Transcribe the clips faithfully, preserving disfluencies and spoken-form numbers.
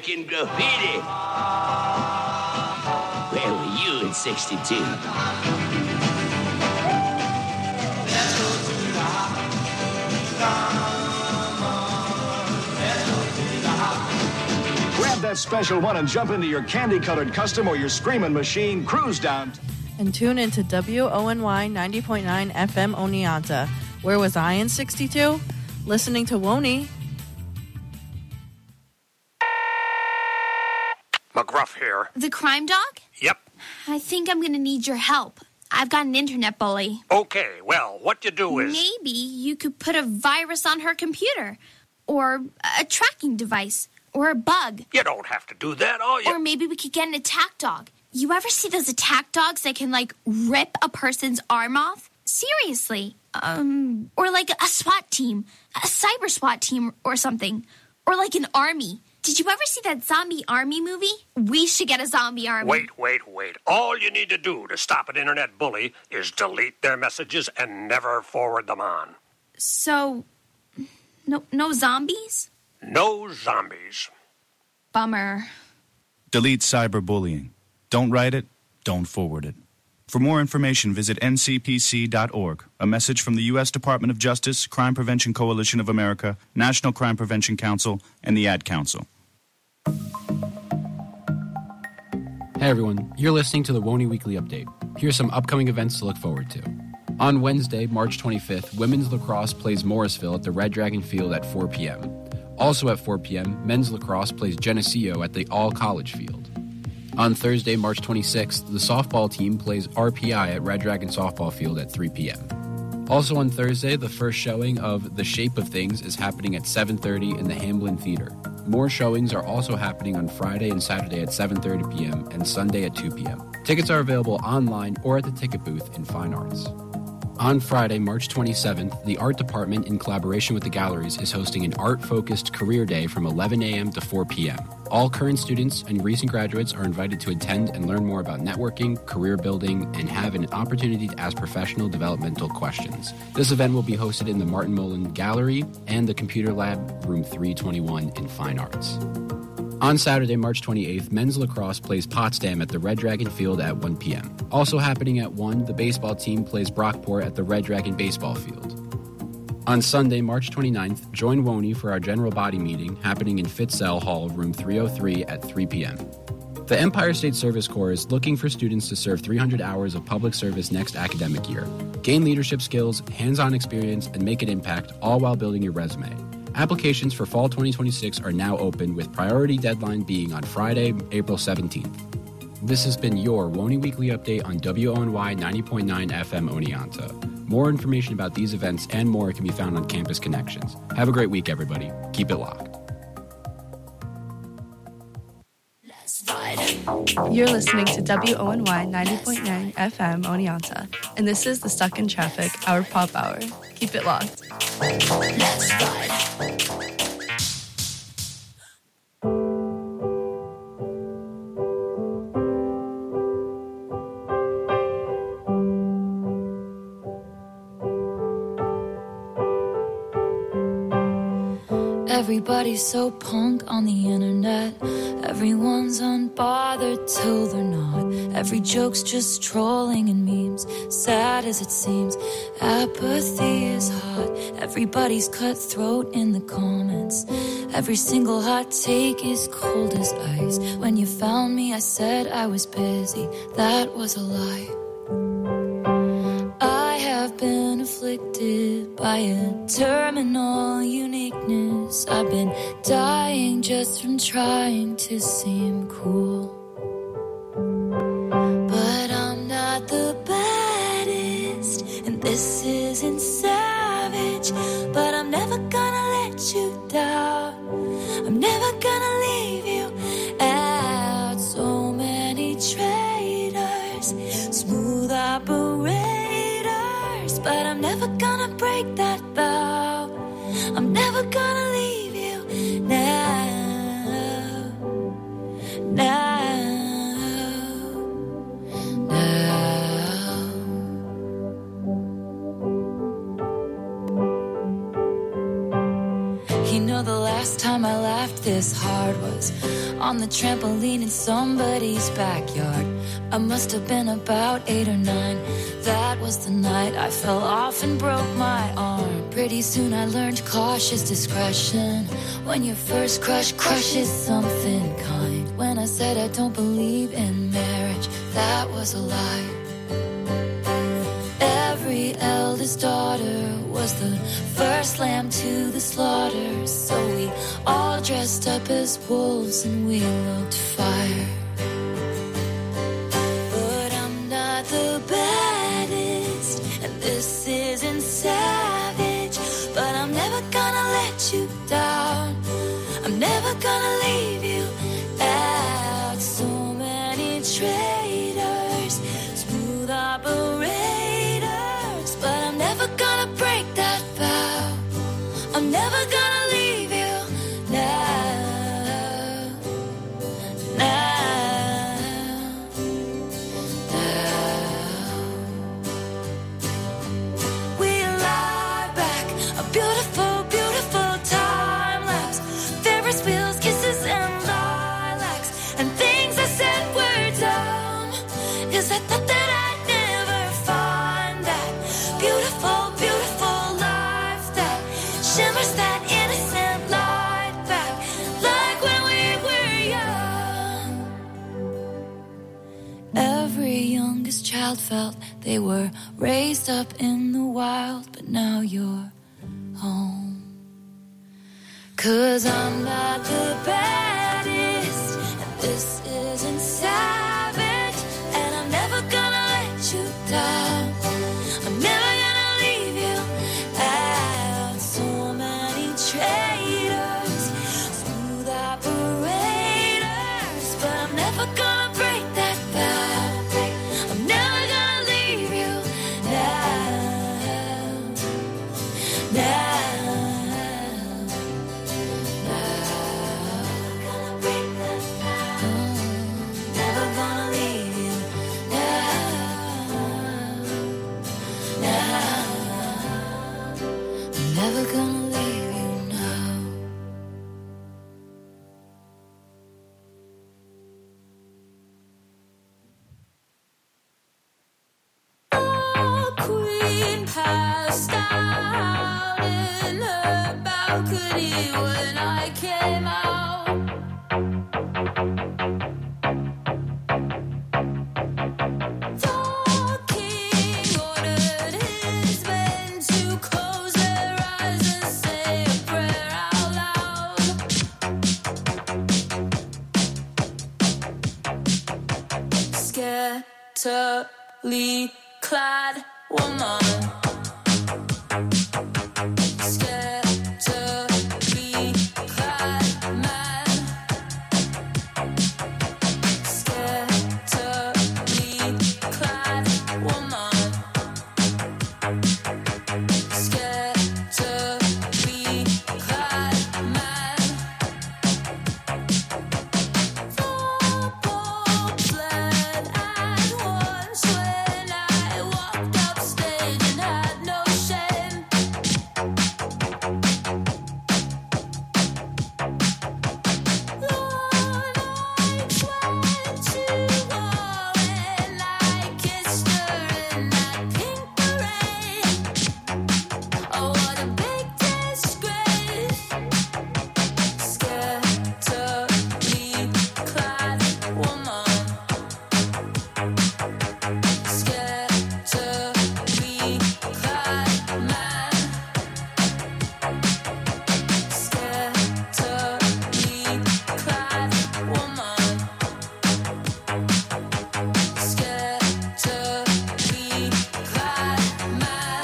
American Graffiti. Where were you in sixty-two? Grab that special one and jump into your candy-colored custom or your screaming machine. Cruise down. And tune into W O N Y ninety point nine F M Oneonta. Where was I in sixty-two? Listening to Woney. McGruff here. The crime dog? Yep. I think I'm going to need your help. I've got an internet bully. Okay, well, what you do is... Maybe you could put a virus on her computer. Or a tracking device. Or a bug. You don't have to do that, all you... Or maybe we could get an attack dog. You ever see those attack dogs that can, like, rip a person's arm off? Seriously. Um, or like a SWAT team. A cyber SWAT team or something. Or like an army. Did you ever see that zombie army movie? We should get a zombie army. Wait, wait, wait. All you need to do to stop an internet bully is delete their messages and never forward them on. So, no, no zombies? No zombies. Bummer. Delete cyberbullying. Don't write it, don't forward it. For more information, visit N C P C dot org. A message from the U S Department of Justice, Crime Prevention Coalition of America, National Crime Prevention Council, and the Ad Council. Hey everyone, you're listening to the Woney Weekly Update. Here's some upcoming events to look forward to. On Wednesday, March twenty-fifth, women's lacrosse plays Morrisville at the Red Dragon Field at four p.m. Also at four p.m., men's lacrosse plays Geneseo at the All College Field. On Thursday, March twenty-sixth, the softball team plays R P I at Red Dragon Softball Field at three p.m. Also on Thursday, the first showing of The Shape of Things is happening at seven thirty in the Hamblin Theater. More showings are also happening on Friday and Saturday at seven thirty p.m. and Sunday at two p.m. Tickets are available online or at the ticket booth in Fine Arts. On Friday, March twenty-seventh, the Art Department, in collaboration with the galleries, is hosting an art-focused career day from eleven a.m. to four p.m. All current students and recent graduates are invited to attend and learn more about networking, career building, and have an opportunity to ask professional developmental questions. This event will be hosted in the Martin Mullen Gallery and the Computer Lab, room three twenty-one in Fine Arts. On Saturday, March twenty-eighth, men's lacrosse plays Potsdam at the Red Dragon Field at one p.m. Also happening at one, the baseball team plays Brockport at the Red Dragon Baseball Field. On Sunday, March twenty-ninth, join Woney for our general body meeting happening in Fitzell Hall, room three oh three at three p.m. The Empire State Service Corps is looking for students to serve three hundred hours of public service next academic year. Gain leadership skills, hands-on experience, and make an impact, all while building your resume. Applications for fall twenty twenty-six are now open, with priority deadline being on Friday, April seventeenth. This has been your Woney Weekly Update on W O N Y ninety point nine F M Oneonta. More information about these events and more can be found on Campus Connections. Have a great week, everybody. Keep it locked. You're listening to W O N Y ninety point nine F M Oneonta, and this is the Stuck in Traffic, our pop hour. Keep it locked. Let's ride. Everybody's so punk on the internet. Everyone's unbothered till they're not. Every joke's just trolling and memes. Sad as it seems, apathy is hot. Everybody's cutthroat in the comments. Every single hot take is cold as ice. When you found me, I said I was busy. That was a lie. I have been afflicted by a terminal uniqueness. I've been dying just from trying to seem cool. But I'm not the baddest, and this isn't savage. But I'm never gonna let you down. I'm never gonna leave you out. So many traitors, smooth operators, but I'm never gonna break that vow. I'm never gonna leave you now, now, now. You know the last time I laughed this hard was on the trampoline in somebody's backyard. I must have been about eight or nine. That was the night I fell off and broke my arm. Pretty soon I learned cautious discretion. When your first crush crushes something kind. When I said I don't believe in marriage, that was a lie. Every eldest daughter was the first lamb to the slaughter. So we all dressed up as wolves and we looked fire. But I'm not the baddest, and this isn't savage. But I'm never gonna let you down. I'm never gonna leave you out. So many traitors, smooth operators, but I'm never gonna break that vow. I'm never gonna leave you now, now, now. We lie back, a beautiful, beautiful time lapse. Ferris wheels, kisses and lilacs, and things I said were dumb, 'cause I thought that I'd never find that beautiful, beautiful life that shimmers that innocent light back, like when we were young. Every youngest child felt they were raised up in the wild, but now you're home. 'Cause I'm not the baddest, and this isn't savage, and I'm never gonna let you down. I'm never gonna leave you out. So many traitors, smooth operators, but I'm never gonna break that vow. I'm never gonna leave you now, now, now. Never gonna leave you now, now. I'm never gonna leave you now. The queen passed out in her balcony when I came out. The king ordered his men to close their eyes and say a prayer out loud. Scantily clad woman. Scantily clad man. Scantily clad woman. Scantily clad man. The Pope fled at once when I walked upstage and had no shame. Lord, I went to war and I kissed her in that pink parade. Oh, what a big disgrace. Scantily clad woman. Scantily clad man. Scantily clad woman. Scantily clad man.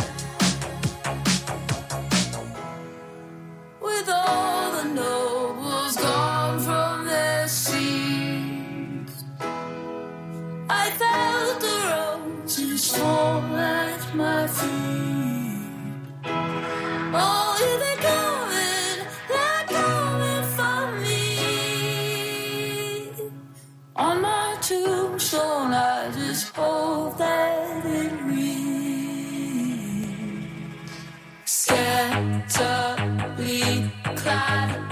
With all the nobles gone from their seats, I felt the roses fall at my feet. Oh, here they coming, they're coming for me. On my tombstone, I just hope that it reads. Scantily clad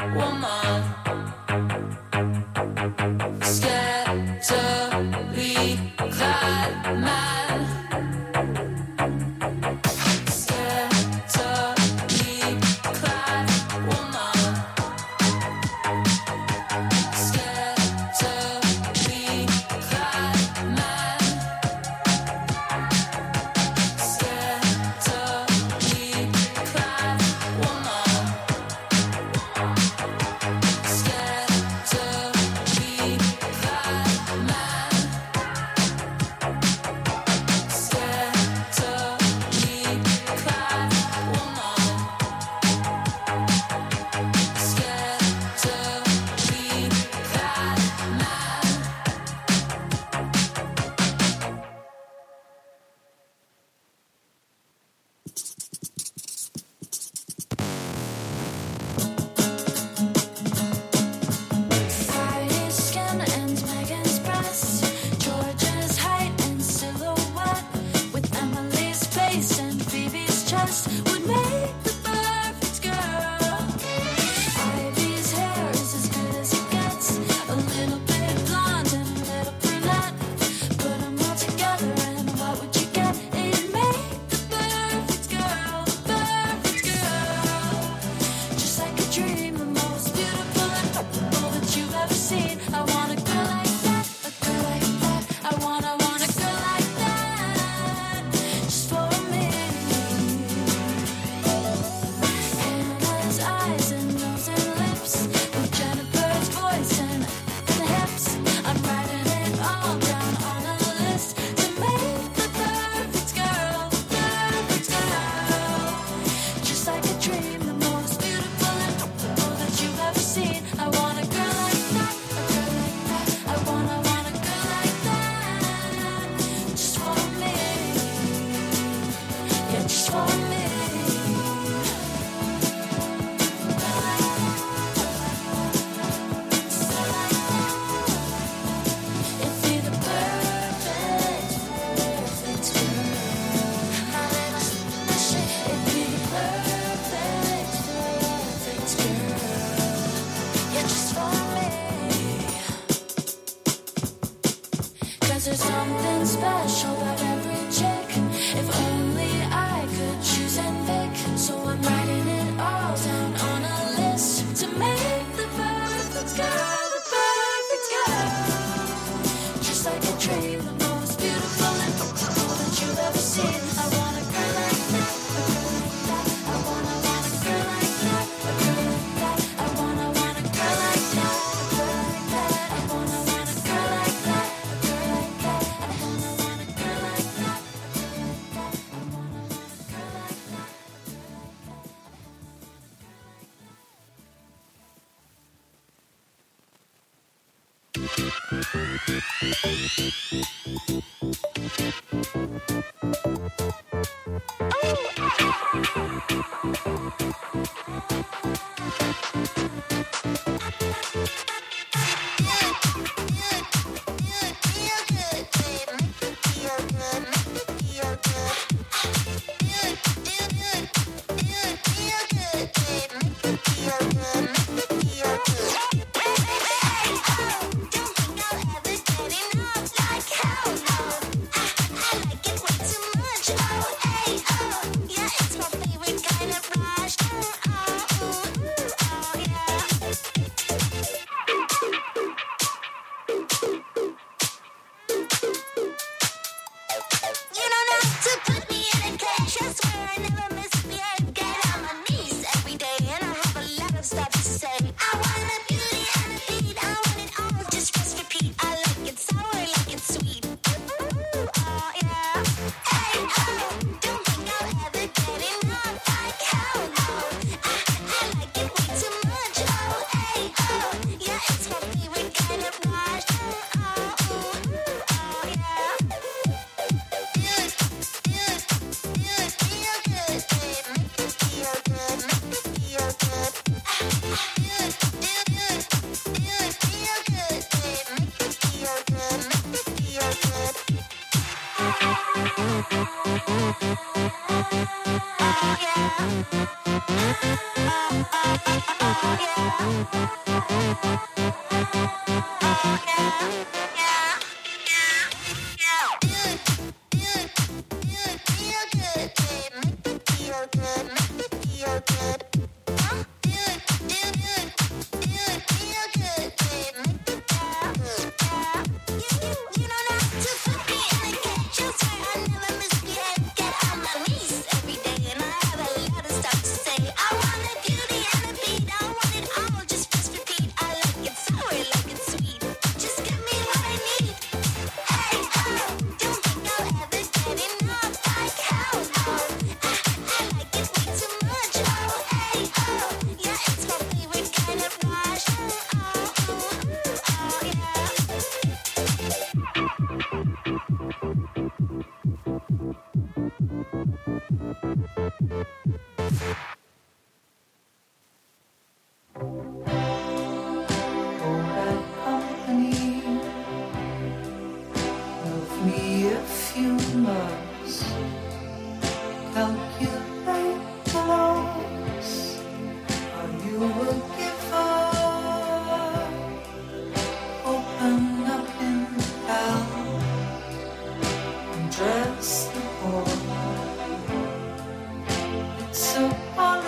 So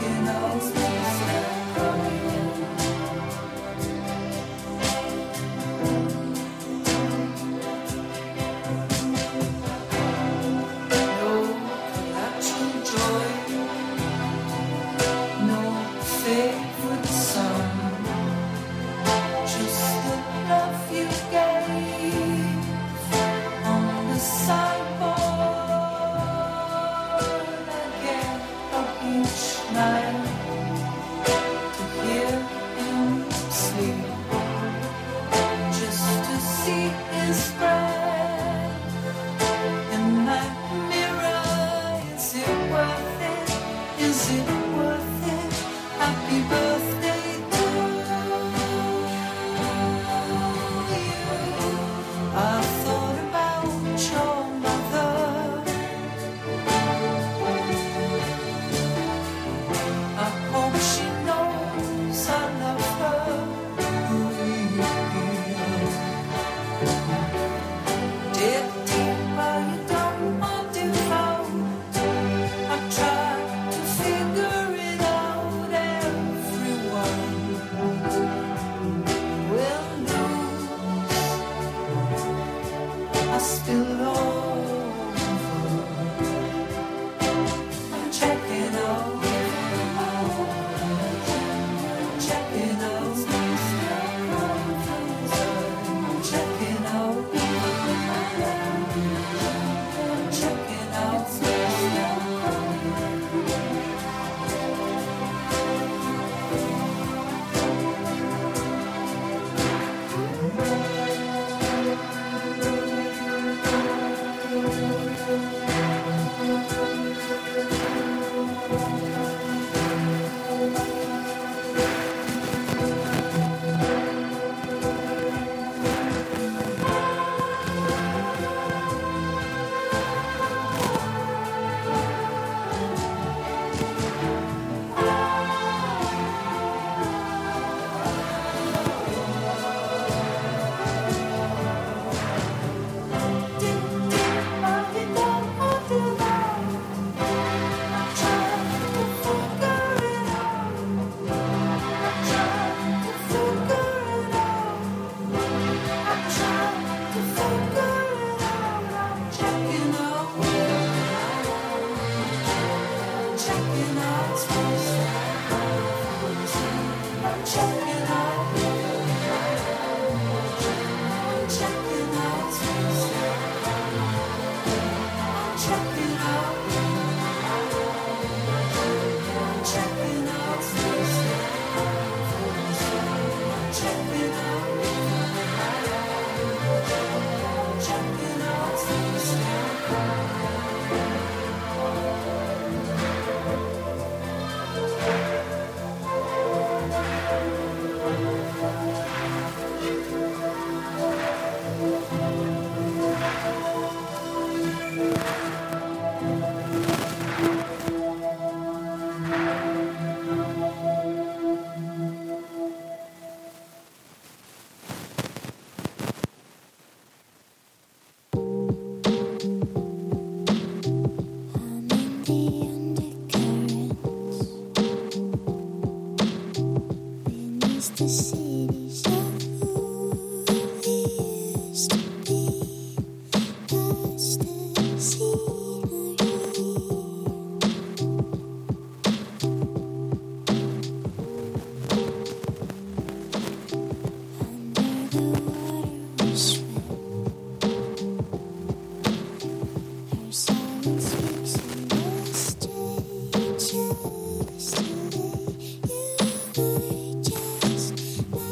Just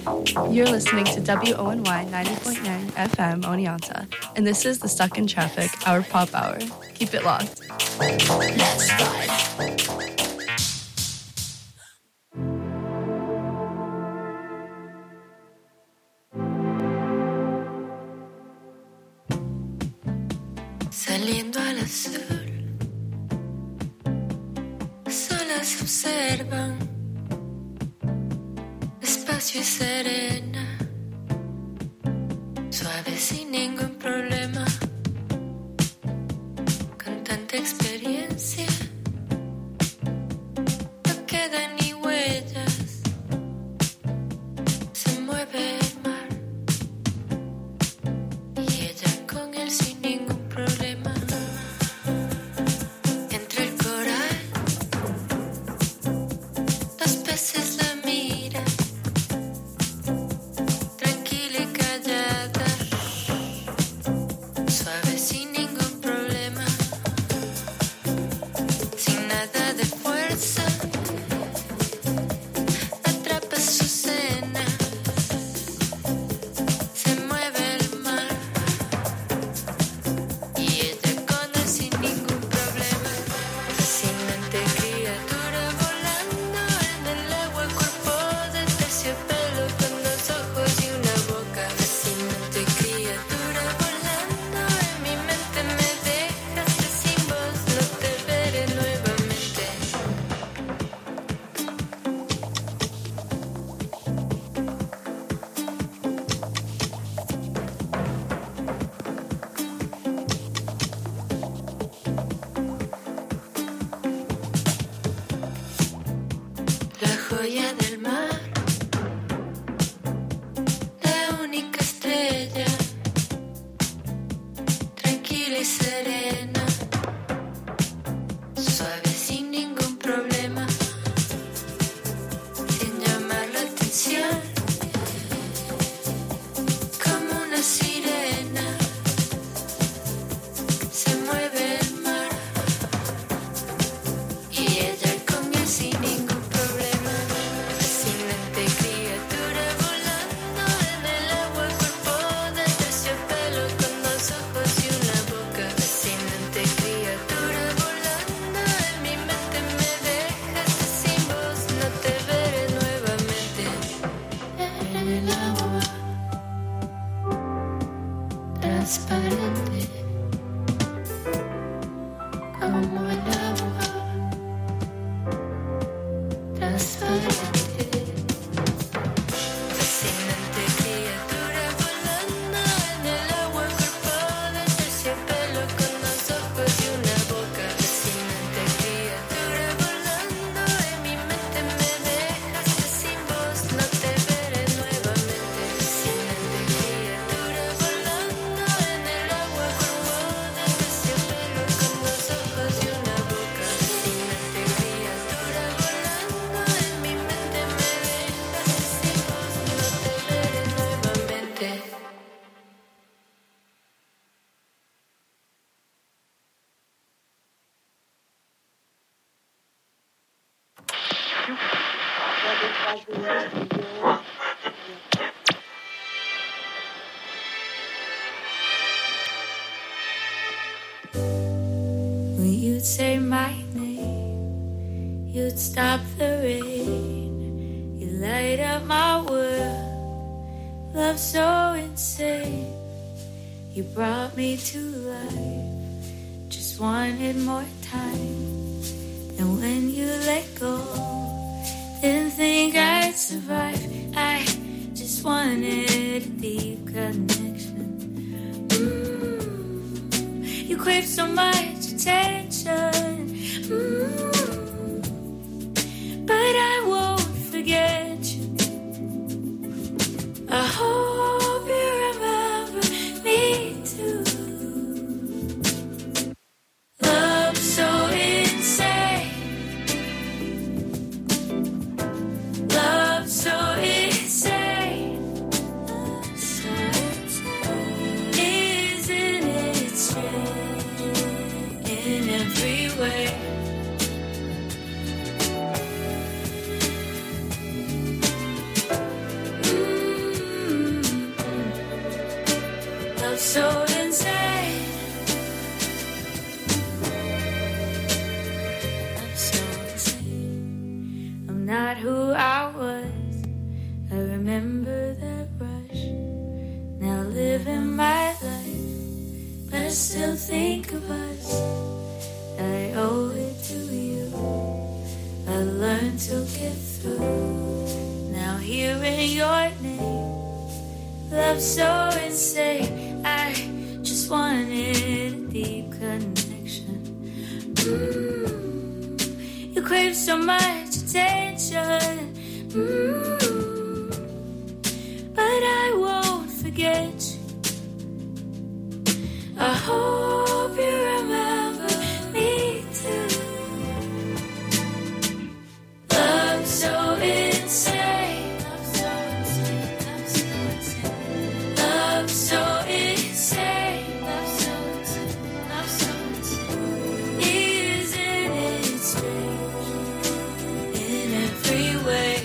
You're listening to W O N Y ninety point nine F M Oneonta, and this is the Stuck in Traffic, our pop hour. Keep it locked. Let's ride. Saliendo al azul, solas se observan, despacio y serena, suave sin ningún problema, con tanta experiencia, no quedan ni huellas, se mueve el mar, y ella con él sin ningún problema. Entre el coral, los peces la miran, tranquila y callada, suave sin ningún problema, sin nada de fuerza, atrapa su cena, se mueve el mar, y ella con él sin ningún problema. Fascinante criatura volando en el agua, cuerpo de terciopelo con dos ojos y una boca. Fascinante criatura volando en mi mente, me dejaste sin voz, no te veré nuevamente. La joya del mar, la única estrella, tranquila y serena, suave sin ningún problema, sin llamar la atención, como una sirena, se mueve el mar, y ella con él sin ningún problema. Fascinante criatura volando en el agua, cuerpo de terciopelo con dos ojos y una boca. Fascinante criatura volando en mi mente, me dejaste sin voz, no te veré nuevamente. En el agua transparente, como el agua transparente. Fascinante criatura volando en el agua, cuerpo de terciopelo con dos ojos y una boca. Fascinante criatura volando en mi mente, me dejaste sin voz, no te veré nuevamente. Fascinante criatura volando en el agua, cuerpo de terciopelo con dos ojos y una boca. Fascinante criatura volando en mi mente, me dejaste sin voz, no te veré nuevamente. When you'd say my name, you'd stop the rain, you light up my world, love so insane, you brought me to life, just wanted more time, and when you let go, didn't think I'd survive, I just wanted a deep connection. Mm, you crave so much attention, mm, but I won't forget you. I hope you remember me too. Love so insane, love so insane, so insane. Isn't it strange in every way? Mm. through. Now hearing your name, love so insane. I just wanted a deep connection. Mm, you crave so much attention. Mm, but I won't forget you. I hope you remember me too. Love so insane. Love so insane. Love so insane. Love so insane. Love so insane. Isn't it strange in every way?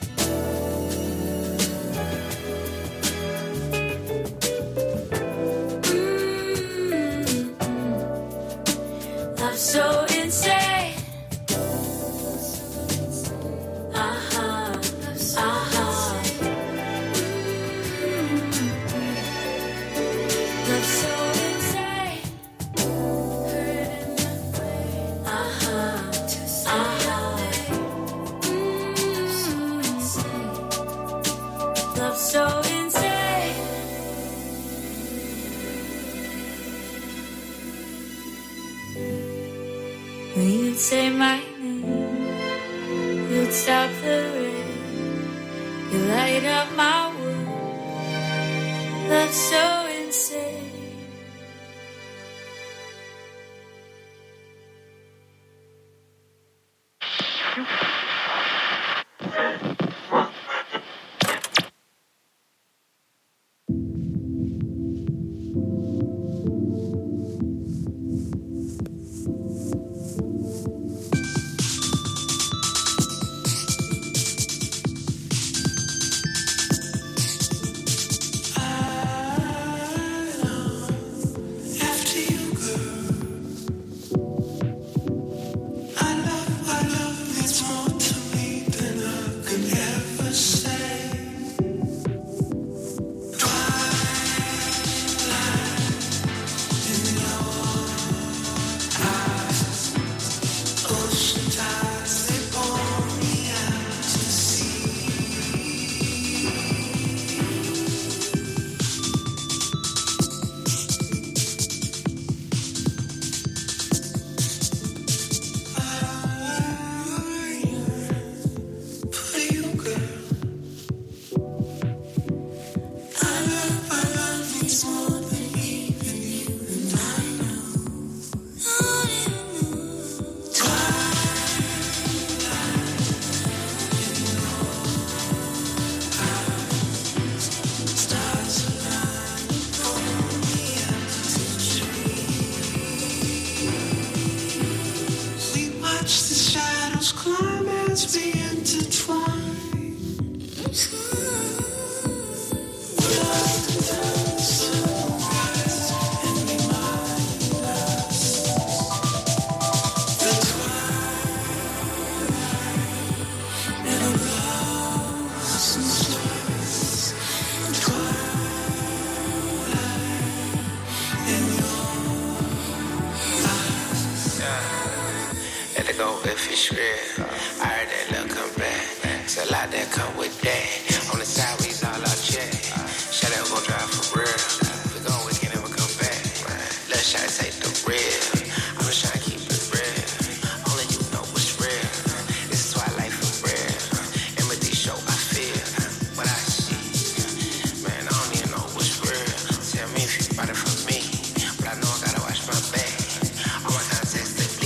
So insane. Uh-huh. Uh-huh. Love so insane. Hurt in my brain. Uh-huh. Uh-huh. Love so insane. When you'd say my name, you'd stop the rain. You light up my world. Love so insane.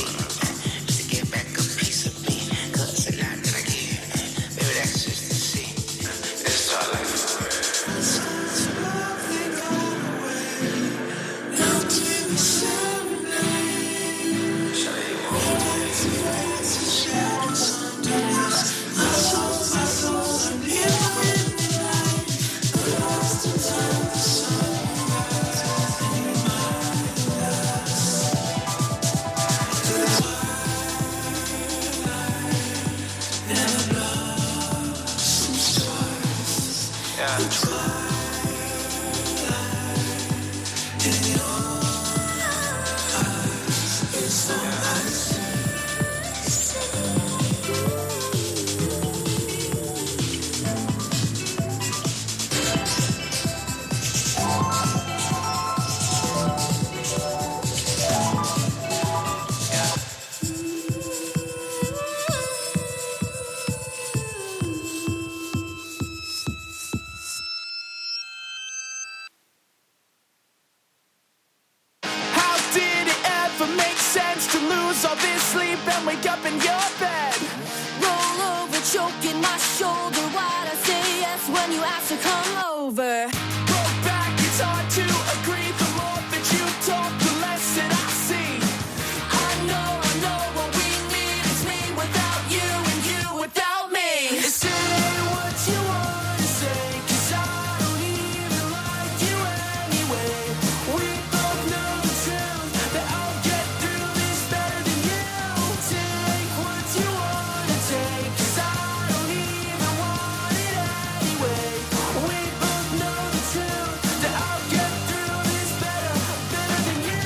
Just to see lose all this sleep and wake up in your bed. Roll over, choking my shoulder. Why'd I say yes when you asked to come over? Roll back, it's hard to agree. The more that you talk, the less that I see. I know, I know what we need is me without you and you without me. Say what you want to say, 'cause I don't even like you anyway. We both know the truth, that I'll get through this better than you. Take what you want to take, 'cause I don't even want it anyway. We both know the truth, that I'll get through this better, better than you.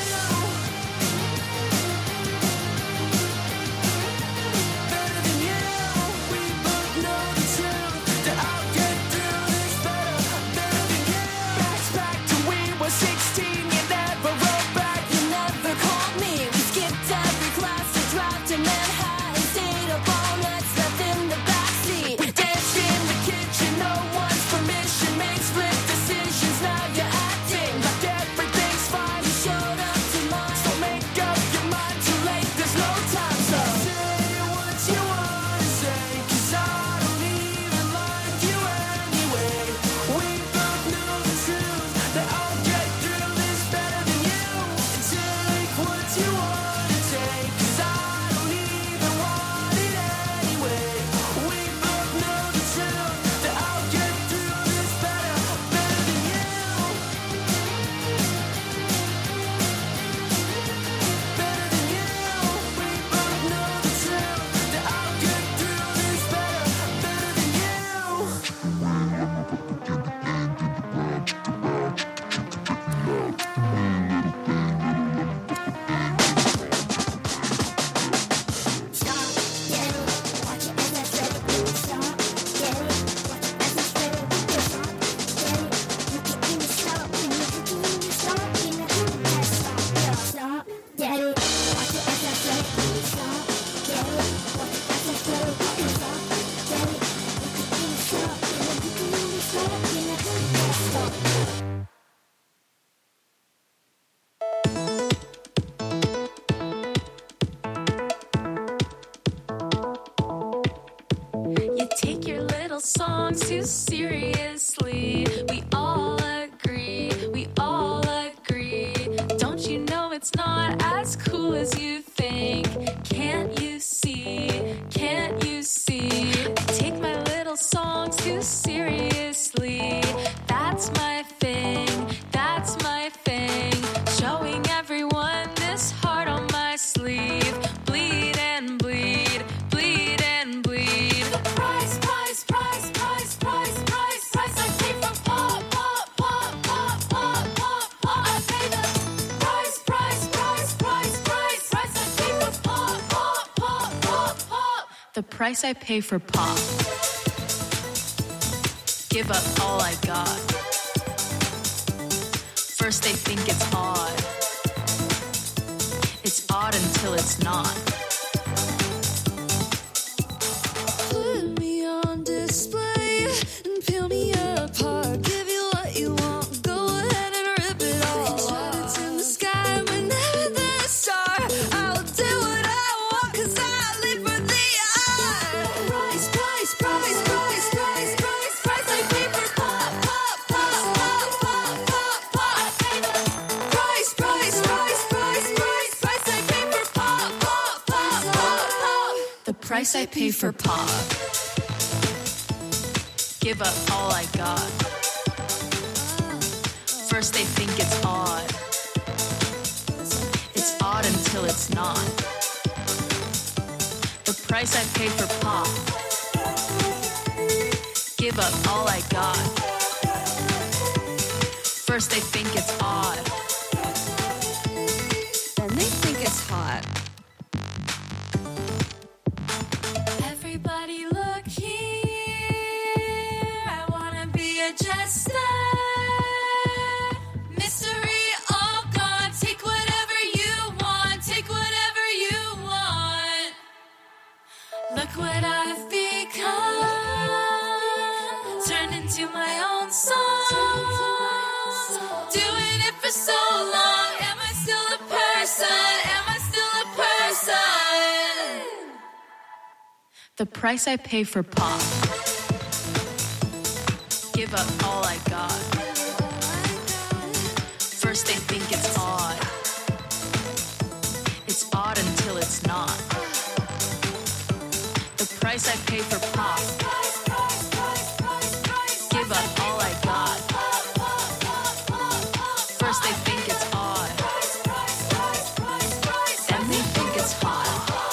Better than you. We both know the truth, that I'll get through this better, better than you. That's back to we were sixteen, you never wrote back. You never called me. We skipped every class and drive to Manhattan. Stayed up all night, slept in the backseat. We danced in the kitchen, no one's permission. Made split decisions, now you're acting like everything's fine. You showed up to mine. So make up your mind, too late, there's no time. So say what you want to say, 'cause I don't even like you anyway. We both know the truth, that I'll get through this better than you. Take what you want to take, 'cause I don't even want it anyway. We both know the truth, that I'll get through this better, better than you. Better than you. We both know the truth, that I'll get through this better, better than you. You take your little songs too seriously. We all agree, we all agree. Don't you know it's not as cool as you think? Can't you see? Can't you see? I take my little songs too seriously. That's my thing, that's my thing. Showing everyone this heart on my sleeve. Bleed and bleed, bleed and bleed. The price, price, price, price, price, price, price I pay for pop, pop, pop, pop, pop, pop, pop. I pay the price, price, price, price, price, price I pay for pop, pop, pop, pop, pop. The price I pay for pop. Give up all I got. First they think it's odd. It's odd until it's not. Put me on display and peel me apart. Give you what you want. Go ahead and rip it all. Shut it in the sky whenever there's a star. I'll do what I want 'cause I live for the art. Price, price, price, price, price, price, price I pay for pop, pop, pop, pop, pop, pop, pop. I pay the price, price, price, price, price, price I pay for pop, pop, pop, pop, pop. The price I pay for pop. Give up all I got. First they think it's odd. It's odd until it's not. The price I pay for pop. Give up all I got. First they think it's odd. Then they think it's hot. Everybody look here. I wanna be a jester. Mystery all gone. Take whatever you want. Take whatever you want. Look what I've become. Turned into my own song. Doing it for so long. Am I still a person? Am I still a person? The price I pay for pop. Give up all I got. First they think it's odd. It's odd until it's not. The price I pay for pop. Give up all I got. First they think it's odd. Then they think it's hot.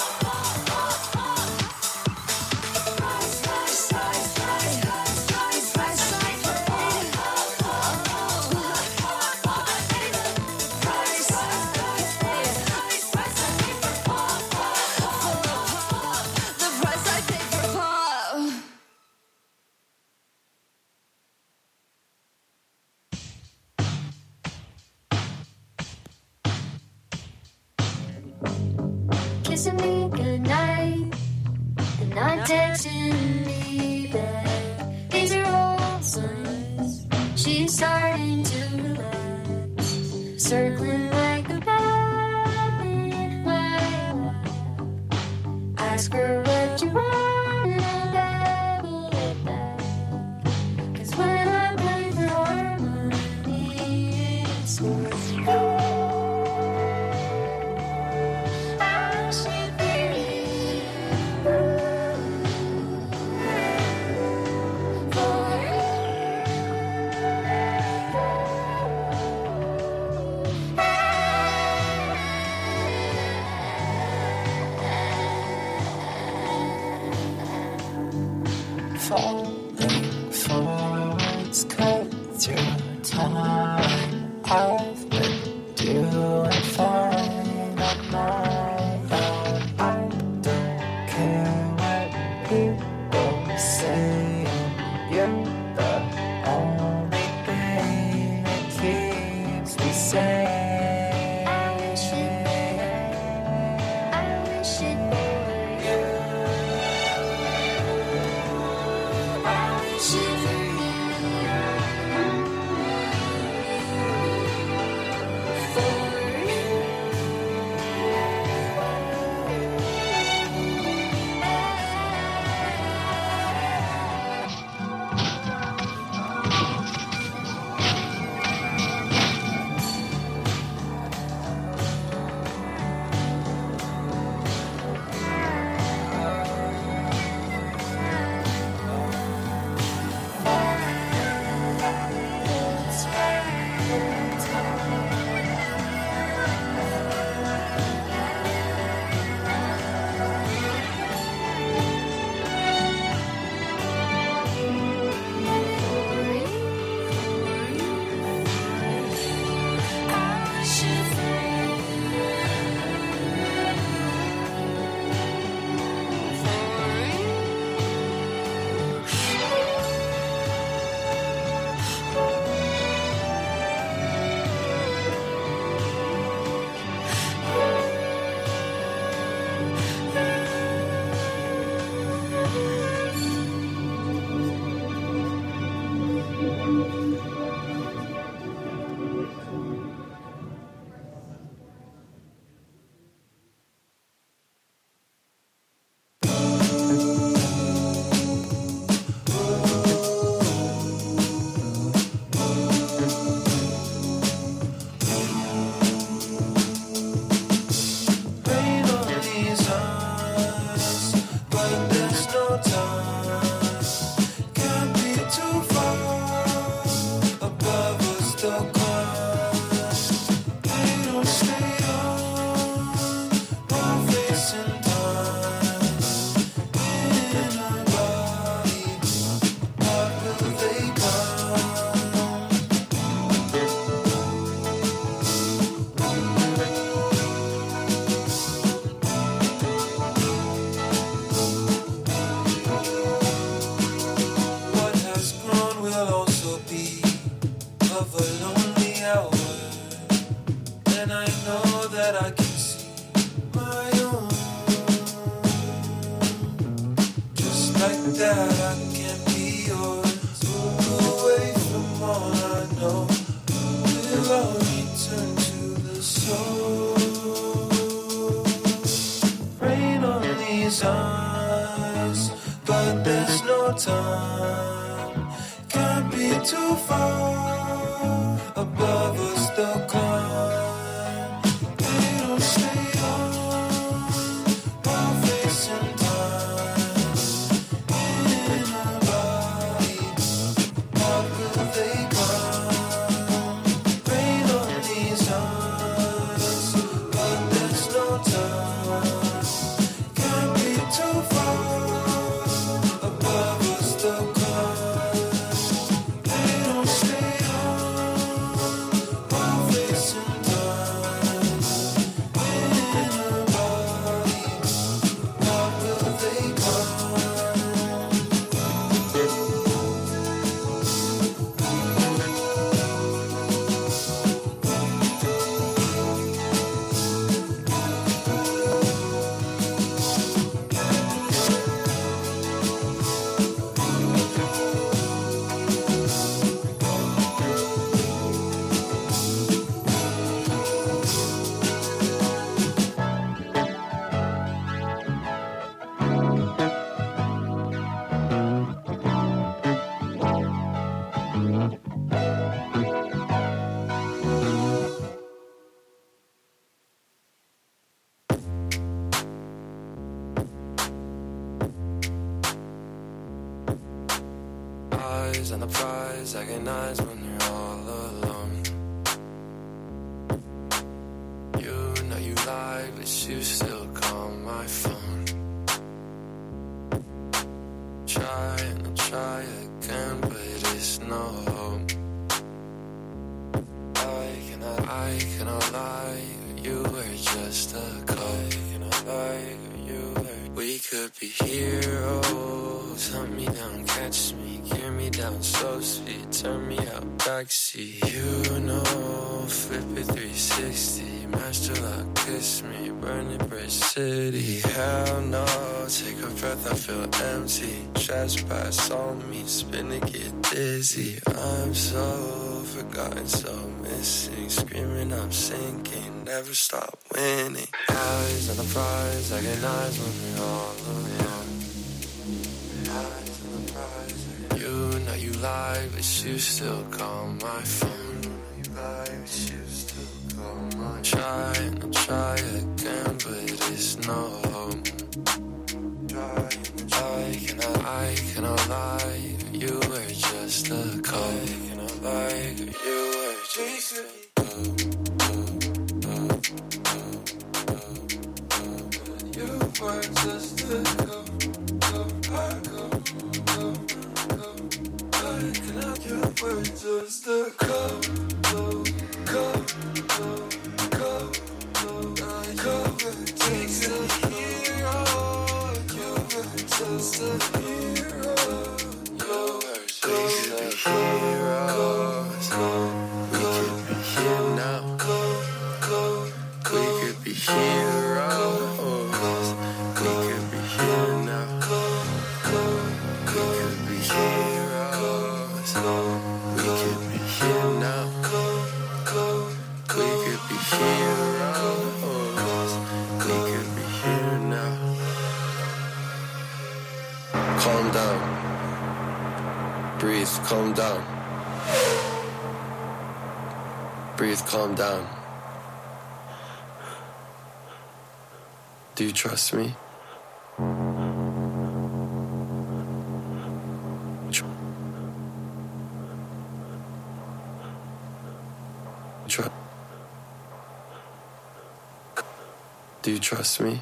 Kissing me goodnight and not texting me back. These are all signs she's starting to relax. Circling like a bat in my lap. Ask her what you want and I will get back. 'Cause when I play for harmony, it's more. Falling forwards cut through time. I've been doing fine on my own. I don't care what people say. You're the only thing that keeps me sane. I wish it I wish it were you. I wish it were you. For you. Rain on these eyes, but there's no time. Can't be too far above us, the clouds. They don't stay on while facing time. In our body, what will they come? What has grown will also be of a lonely hour, and I know that I can see my own. Just like that, I can be yours. Away from all I know, we'll all return to the soul. Rain on these eyes, no time. Can't be too far above us, they'll climb. They don't stay on while facing time. In our bodies, what will they come? Rain on these eyes, but there's no time. Can't be too far above us, they'll climb. They don't stay on while facing time. In our bodies, what will they come? Eyes on the prize, agonize when you're all alone. You know you lie, but you still call my phone. Try and I'll try again, but it's no hope. I cannot, I cannot lie, you were just a call. I cannot lie, you were. We could be heroes, hunt me down, catch me, gear me down so sweet, turn me out backseat. You know, flip it three sixty, master lock, kiss me, burning bridge city. Hell no, take a breath, I feel empty. Trash pass on me, spin it, get dizzy. I'm so forgotten, so missing, screaming, I'm sinking, never stop winning. Eyes on the prize, agonize when we're all alone. Eyes on the prize, you know you lie, but you still call my phone. You lie, but you still call my phone. Try and I'll try again, but it's no hope. I cannot, I cannot lie, you were just a call. I cannot lie, you were just a You were just a go, go, I go, go, go. I cannot, you were just a go, go, go, go, go, go. I go, takes a hero. You were just a hero. Go, go, heroes. We could be here now. Go, go, go. We could be heroes. We could be here now. Go, go, go. We could be heroes. We could be here now. Go, go, go. We could be heroes. We could be here now. Calm down. Breathe, calm down. Breathe, calm down. Do you trust me? Tr- Tr- Do you trust me?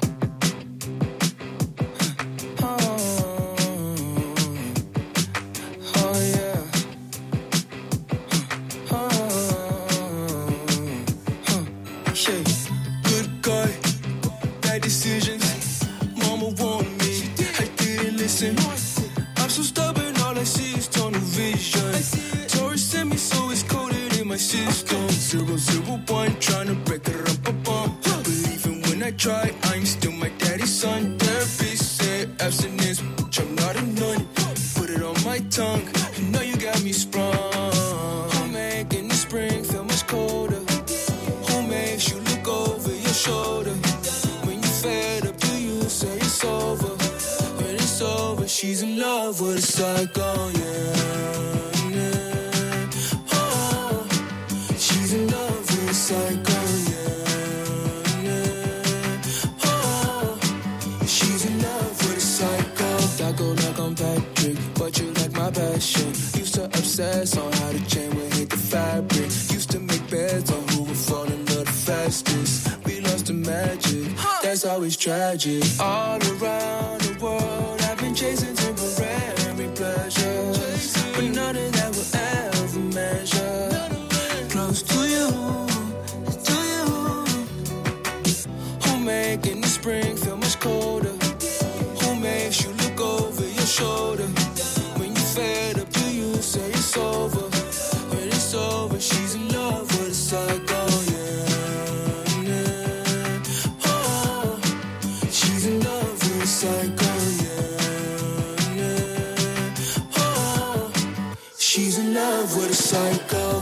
I'm so stubborn, all I see is tunnel vision. Taurus sent me, so it's coded in my system. Zero, zero, one, trying to break it up, up, up. But even when I try, I'm still my daddy's son. Therapist said abstinence, bitch, I'm not a nun. Put it on my tongue, you know you got me sprung. I'm making the spring feel much colder. Who makes you look over your shoulder? When you fed up, do you say it's over? When it's over, she's in love with a psycho, yeah. yeah. Oh, she's in love with a psycho, yeah. yeah. Oh, she's in love with a psycho. Psycho like I'm Patrick, but you like my passion. Used to obsess on how the chain would hit the fabric. Used to make bets on who would fall in love the fastest. We lost the magic, that's always tragic. All around the world, I've been chasing temporary pleasures, but none of that will ever measure close to you, to you. Who making the spring feel much colder? Who makes you look over your shoulder? When you fed up, do you say it's over? When it's over, she's in love with a psycho, yeah. yeah. Oh, she's in love with a psycho, yeah. yeah. Oh, she's in love with a psycho.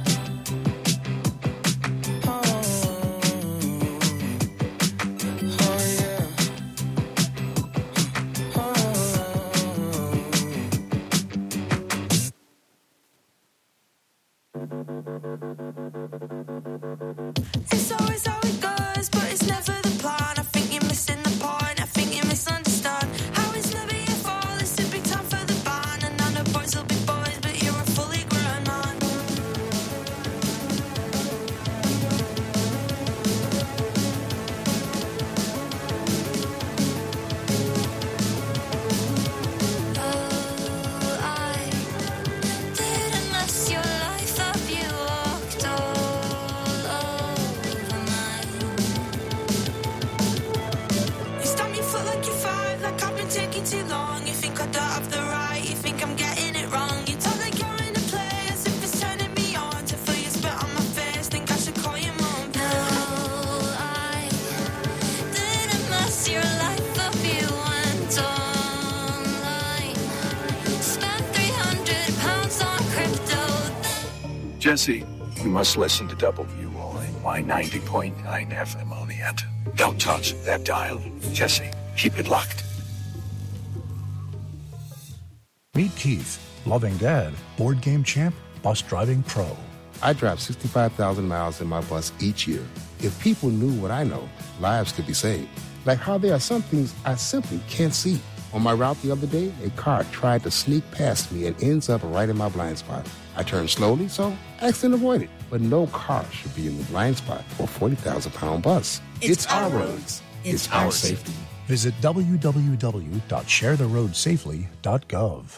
It's always how it goes, but it's never the plan. I think you're missing the point, I think you misunderstand. How it's never your fault, it's a big time for the band. And I know boys will be boys, but you're a fully grown man. Oh, I didn't mess your life up, you walked all over mine. You stamp your foot like you're five, like I've been taking too long. You think I don't have the right, you think I'm getting it wrong. You talk like you're in a play, as if it's turning me on. To feel you spit on my face, think I should call your mum. No, I didn't mess your life up, you went online. Spent three hundred pounds on crypto. Jesse, you must listen to W O N Y ninety point nine F M on the end. Don't touch that dial. Jesse, keep it locked. Meet Keith, loving dad, board game champ, bus driving pro. I drive sixty-five thousand miles in my bus each year. If people knew what I know, lives could be saved. Like how there are some things I simply can't see. On my route the other day, a car tried to sneak past me and ends up right in my blind spot. I turned slowly, so accident avoided. But no car should be in the blind spot for a forty thousand pound bus. It's, our roads. It's, our safety. Visit w w w dot share the road safely dot gov.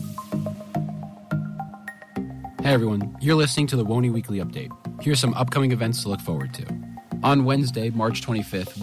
Hey everyone, you're listening to the Woney Weekly Update. Here's some upcoming events to look forward to. On Wednesday, March twenty-fifth,